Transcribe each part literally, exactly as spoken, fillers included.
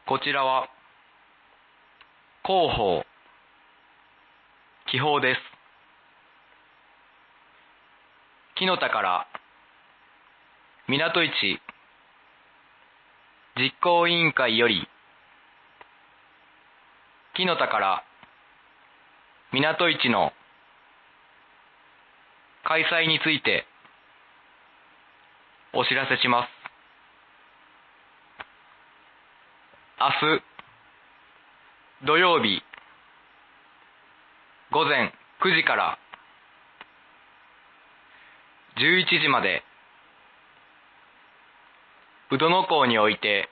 こちらは広報気泡です。木の田から港市実行委員会より、木の田から港市の開催についてお知らせします。明日土曜日午前くじからじゅういちじまで、鵜殿港において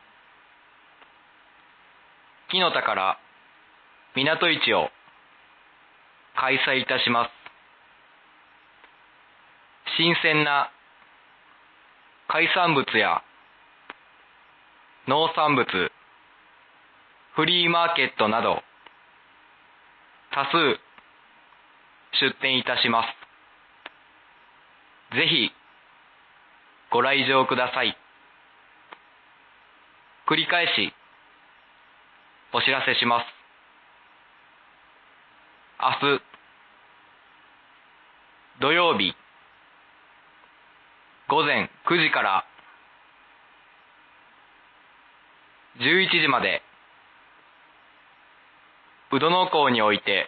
木の田から港市を開催いたします。新鮮な海産物や農産物、フリーマーケットなど多数出店いたします。ぜひご来場ください。繰り返しお知らせします。明日土曜日午前くじからじゅういちじまで、鵜殿港において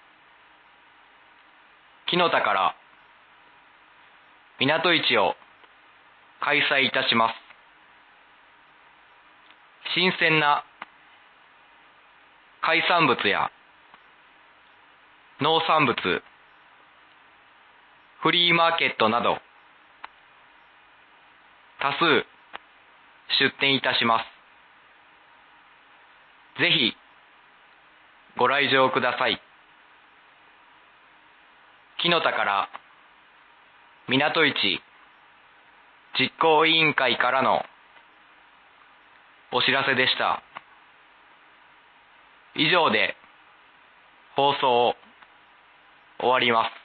木の田から港市を開催いたします。新鮮な海産物や農産物、フリーマーケットなど多数出店いたします。ぜひご来場ください。木の田から港市実行委員会からのお知らせでした。以上で放送を終わります。